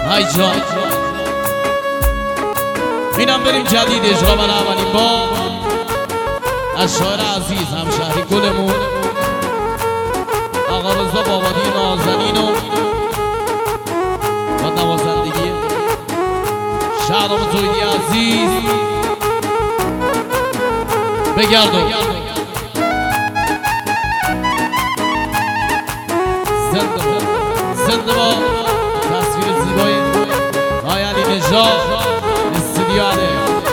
های جان اینم بریم جدید اجرا برای اولین بار از شاعر عزیز همشهری گلمون آقا رضا بابادی نازنین و نوازندگی شهرام زویدی عزیز بگردو زنده با تصویر زیبای آقای علی نژاد استودیو علی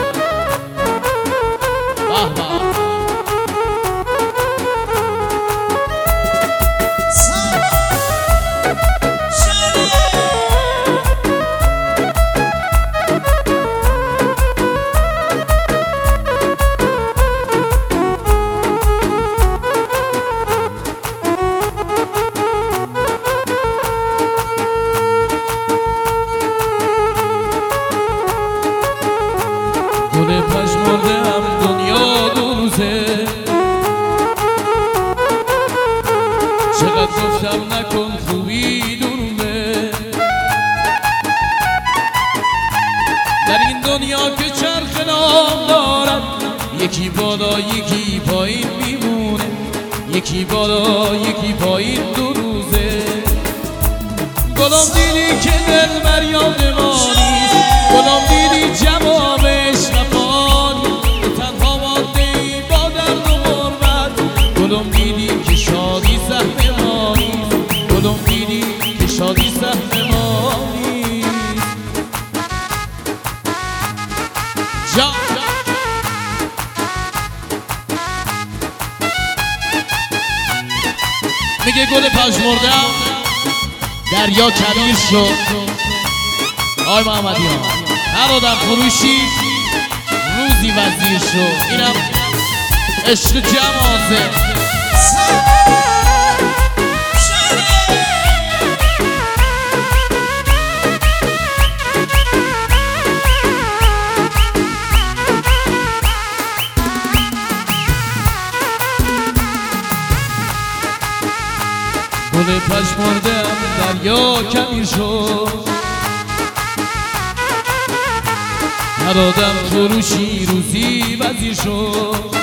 گل پژمرده هم دنیا دو روزه چقدر گفتم نکن خوبی درومه در این دنیا که چرخ نام دارد یکی بالا یکی پایین میمونه یکی بالا یکی پایین دو روزه گلم دیدی که دل بر یاد ما نیست گلم دیدی جوابش نفانی تنها مانده ای با درد و غربت گلم دیدی که شادی سهم ما نیست گلم دیدی که شادی سهم ما نیست میگه گل پژمرده‌ام دریا کبیر شد آی محمدیان هر آدم فروشی روزی وزیر شد اینم عشق جمازه گل پژمرده‌ام دریا کبیر شد هر آدم فروشی روزی وزیر شد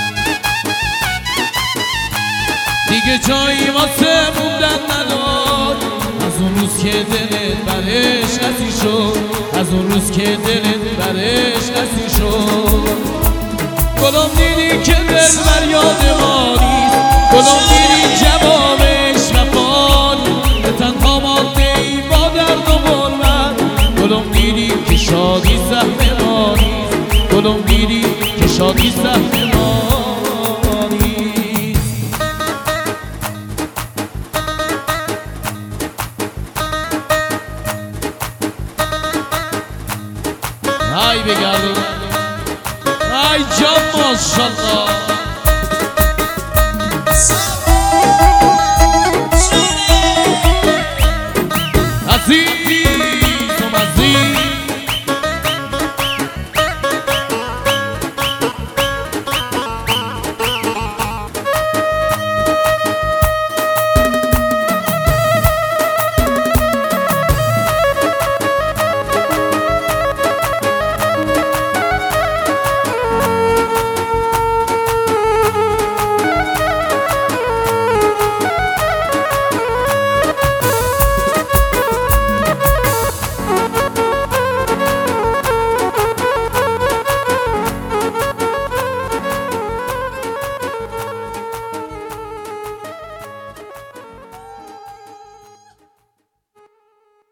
دیگه جایی واسه موندن نداد از اون روز که دلت برش اسیر شد از اون روز که دلت برش اسیر شد گلم دیدی که دل بر یاد ما نیست